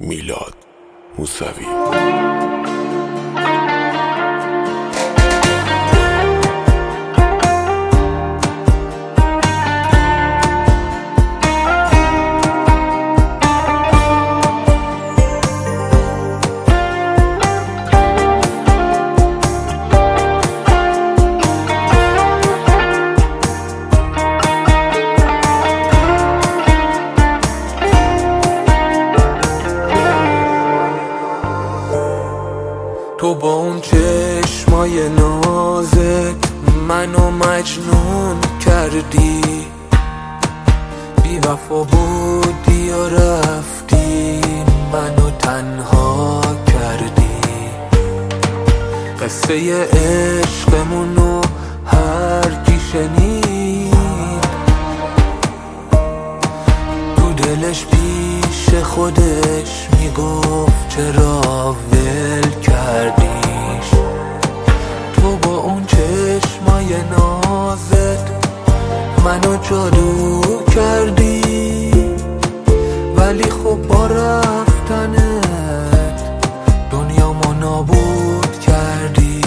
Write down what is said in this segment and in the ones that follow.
میلاد موسوی. تو با اون چشمای نازت منو مجنون کردی، بی وفا بودی و رفتی منو تنها کردی. قصه عشقمونو هر کی شنید تو دلش پیش خودش میگفت چرا ول کردیش. تو با اون چشمای نازت منو جادو کردی، ولی خب با رفتنت دنیامو نابود کردی.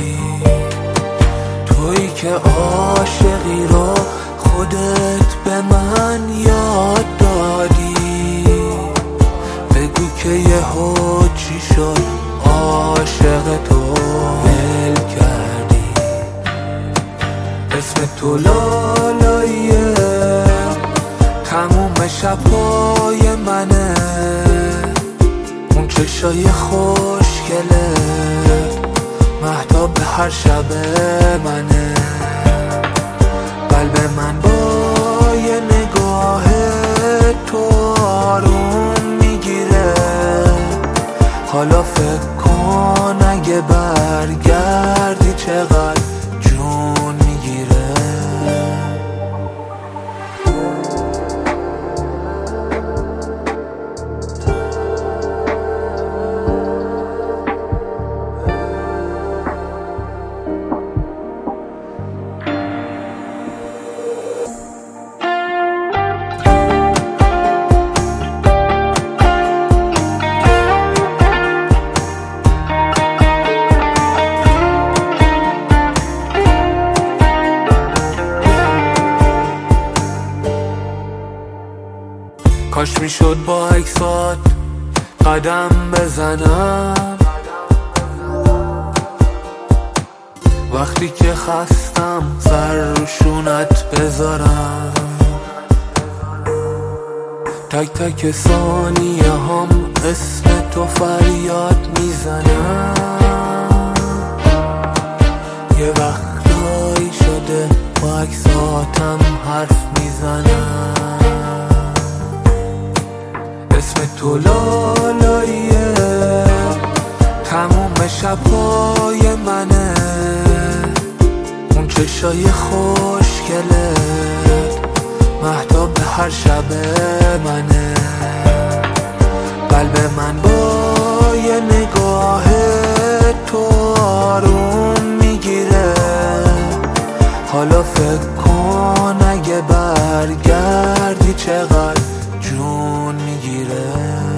تویی که عاشقی رو خودت به من یاد دادی، بگو که یهو چی شد عاشق تو ول کردی. اسم تو لالاییه تموم شبهای منه، اون چشای خوشگله مهتاب هر شب منه. قلب من با یه نگاه تو آروم میگیره، حالا فکر کن اگه برگردی چقدر جون میگیره. کاش میشد با عکسات قدم بزنم، وقتی که خستم سر روشونت بذارم. تک تک ثانیه هم اسم تو فریاد میزنم. یه وقتایی شده با عکساتم حرف میزنم. اسم تو لالاییه تموم شبهای منه، اون چشای خوشگلت مهتاب هر شب منه. قلب من با یه نگاه تو آروم میگیره، حالا فکر کن اگه برگردی چقدر جون میگیره.